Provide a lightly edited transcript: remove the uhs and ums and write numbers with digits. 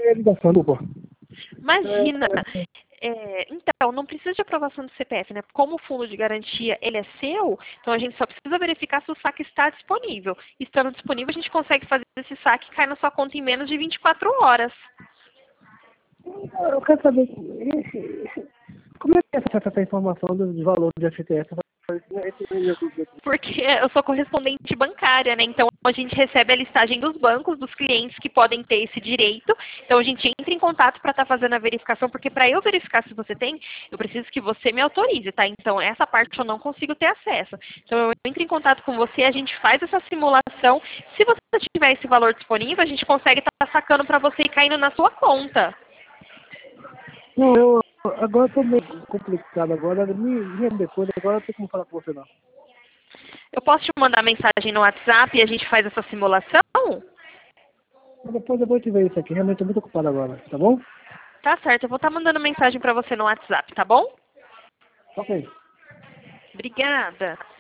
a ligação, desculpa. Imagina. Então, não precisa de aprovação do CPF, né? Como o fundo de garantia ele é seu, então a gente só precisa verificar se o saque está disponível. Estando disponível, a gente consegue fazer esse saque e cai na sua conta em menos de 24 horas. Eu quero saber como é que é essa informação dos valores de FTS? Porque eu sou correspondente bancária, né? Então a gente recebe a listagem dos bancos, dos clientes que podem ter esse direito. Então a gente entra em contato para estar fazendo a verificação, porque para eu verificar se você tem, eu preciso que você me autorize, tá? Então essa parte eu não consigo ter acesso. Então eu entro em contato com você, a gente faz essa simulação. Se você tiver esse valor disponível, a gente consegue estar sacando para você e caindo na sua conta. Não, eu agora estou meio complicado agora. Me depois, agora não tem como falar com você não. Eu posso te mandar mensagem no WhatsApp e a gente faz essa simulação? Depois eu vou te ver isso aqui. Realmente estou muito ocupado agora, tá bom? Tá certo, eu vou estar mandando mensagem para você no WhatsApp, tá bom? Ok. Obrigada.